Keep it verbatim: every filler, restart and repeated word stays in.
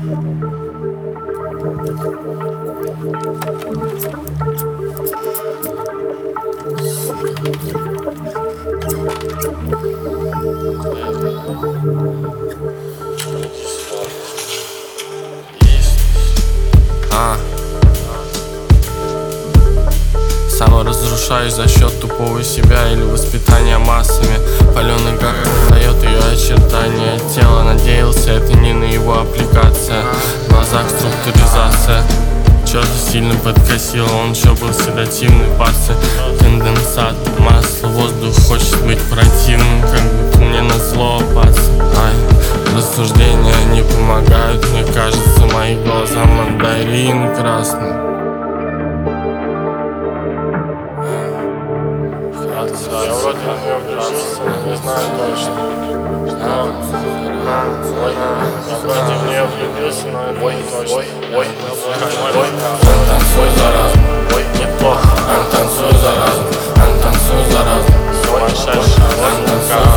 А. Саморазрушаюсь за счет тупого себя или воспитания массами. Паленый гак дает ее очертания тела. Надеялся, это не на его аппликация. В глазах структуризация. Черт сильно подкосил, он еще был седативный в басе. Конденсат, масло, воздух хочет быть противным, как будто мне назло опасно. Ай, рассуждения не помогают, мне кажется, мои глаза мандарин красный. Я вроде на нее включился, но не знаю точно. Я вроде в нее влюбился, но это не точно. Ой, ой, танцуй заразу, ой, неплохо. танцуй заразу, танцуй заразу, Сумасшедший.